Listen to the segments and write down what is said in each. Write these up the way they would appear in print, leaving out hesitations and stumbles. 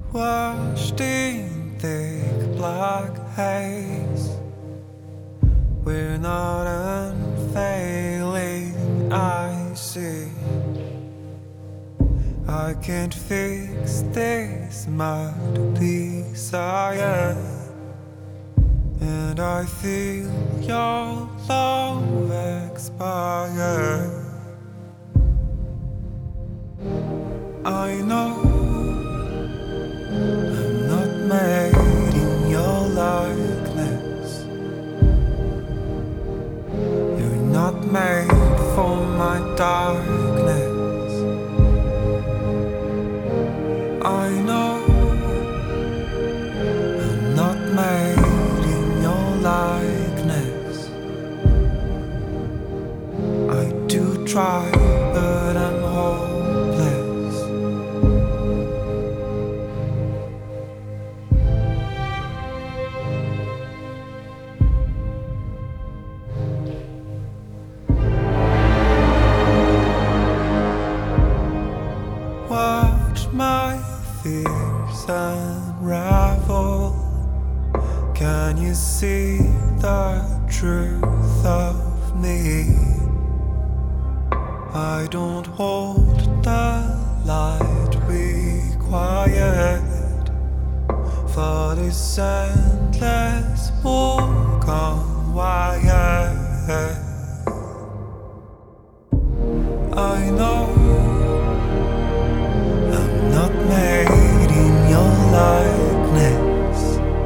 washed in thick black haze. We're not unfailing, I see. I can't fix this mad desire, and I feel your love expire. I know I'm not made in your likeness. You're not made for my darkness. I know I'm not made in your likeness. I do try, but I'm hopeless. Watch my fears unravel. Can you see the truth of me? I don't hold the light required for this endless walk on wire. I know I'm not made in your likeness.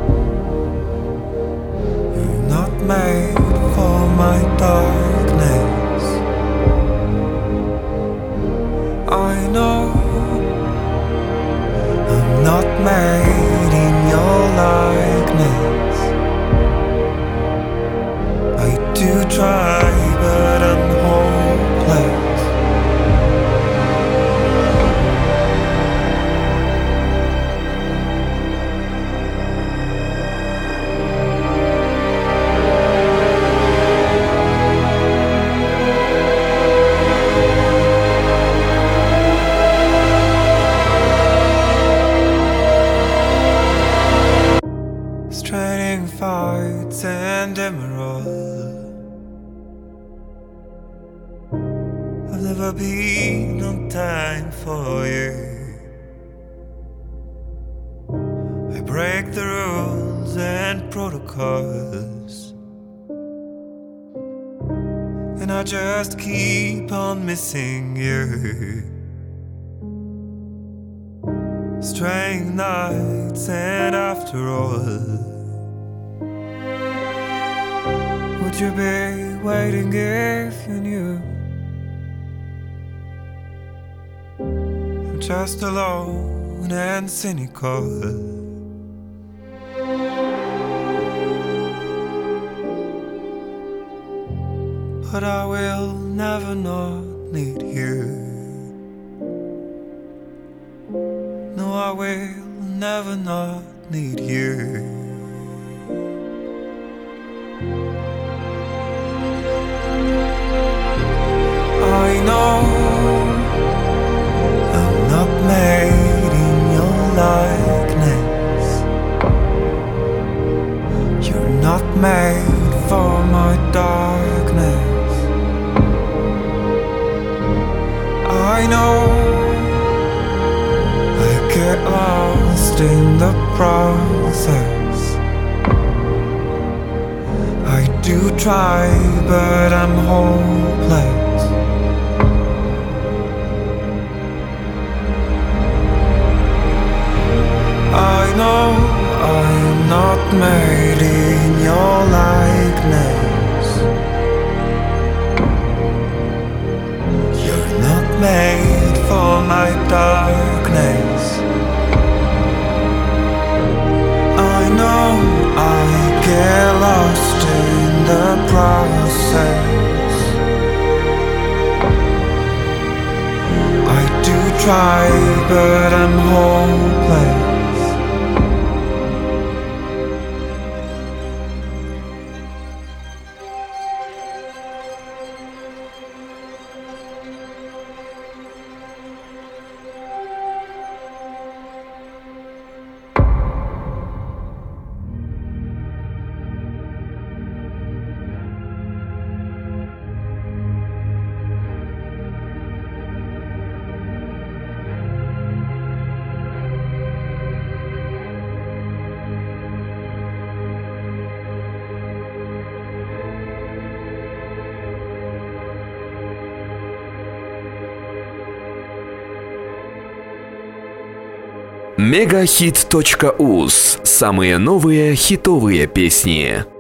You're not made for my darkness. I know I'm not made in your likeness. I do try, but I'm hopeless. Straining fights and emerald. I've never been on time for you. I break the rules and protocols, and I just keep on missing you. Straying nights, and after all, would you be waiting if you knew? I'm just alone and cynical, but I will never not need you. No, I will never not need you. I know I'm not made in your likeness. You're not made for my darkness. I know I get lost in the process. I do try, but I'm hopeless. I know I'm not made in your likeness. You're not made for my darkness. I know I get lost in the process. I do try, but I'm hopeless. Мегахит.уз. Самые новые хитовые песни.